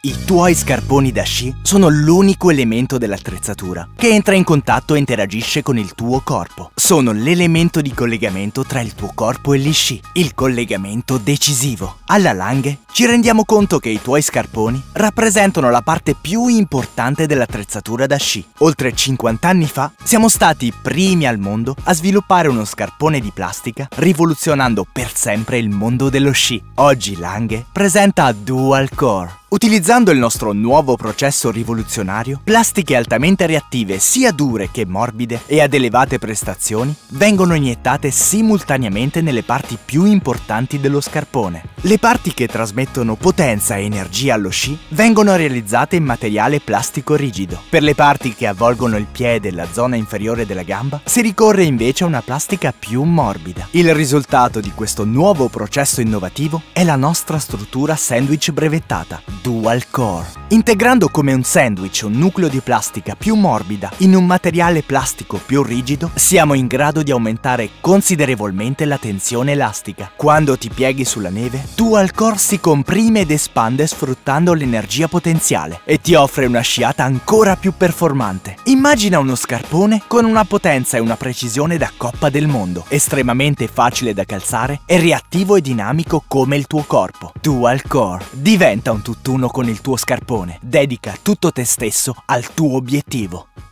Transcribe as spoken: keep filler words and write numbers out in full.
I tuoi scarponi da sci sono l'unico elemento dell'attrezzatura che entra in contatto e interagisce con il tuo corpo. Sono l'elemento di collegamento tra il tuo corpo e gli sci, il collegamento decisivo. Alla Lange ci rendiamo conto che i tuoi scarponi rappresentano la parte più importante dell'attrezzatura da sci. Oltre cinquanta anni fa siamo stati i primi al mondo a sviluppare uno scarpone di plastica, rivoluzionando per sempre il mondo dello sci. Oggi Lange presenta Dual Core. Utilizzando il nostro nuovo processo rivoluzionario, plastiche altamente reattive sia dure che morbide e ad elevate prestazioni vengono iniettate simultaneamente nelle parti più importanti dello scarpone. Le parti che trasmettono potenza e energia allo sci vengono realizzate in materiale plastico rigido. Per le parti che avvolgono il piede e la zona inferiore della gamba si ricorre invece a una plastica più morbida. Il risultato di questo nuovo processo innovativo è la nostra struttura sandwich brevettata, Dual Core. Integrando come un sandwich un nucleo di plastica più morbida in un materiale plastico più rigido, siamo in grado di aumentare considerevolmente la tensione elastica. Quando ti pieghi sulla neve, Dual Core si comprime ed espande sfruttando l'energia potenziale e ti offre una sciata ancora più performante. Immagina uno scarpone con una potenza e una precisione da Coppa del Mondo, estremamente facile da calzare e reattivo e dinamico come il tuo corpo. Dual Core diventa un tutt'uno con il tuo scarpone. Dedica tutto te stesso al tuo obiettivo.